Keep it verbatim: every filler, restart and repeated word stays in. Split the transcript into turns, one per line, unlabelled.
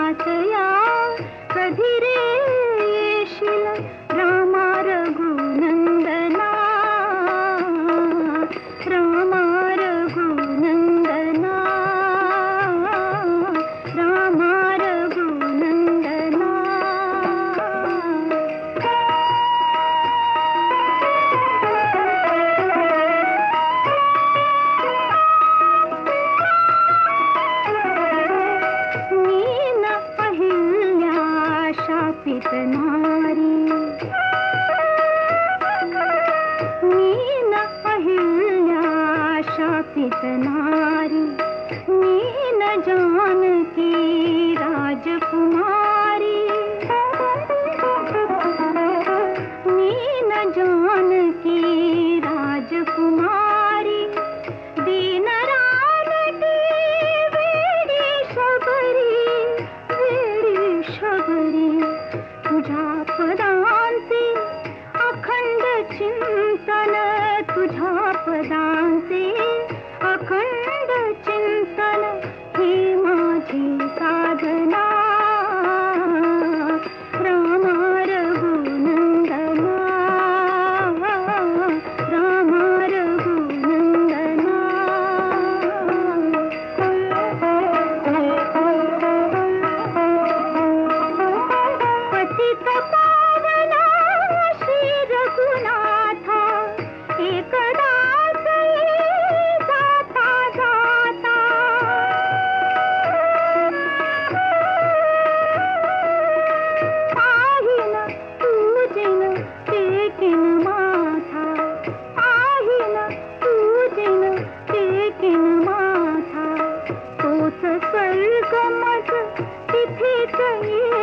मातया कधी रे येशील रामा रघुनंदना रामा रघुनंदना रामा रघुनंदना. मीन अहिल्या शापित नारी मीन अहिल्या शापित नारी मीन जानकी राजकुमारी मीन जानकी राजकुमारी दीन रानटी वेडी शबरी वेडी शबरी तुझ्या पदांचे अखंड चिंतन तुझ्या पदांचे अखंड चिंतन ही माझी साधना रामा रघुनंदना रामा रघुनंदना. पतित पावना श्री रघुनाथा एकदा जाता जाता आहीन तुझिन टेकिन माथा आहीन तुझिन टेकिन माथा तोच स्वर्ग मज तिथेच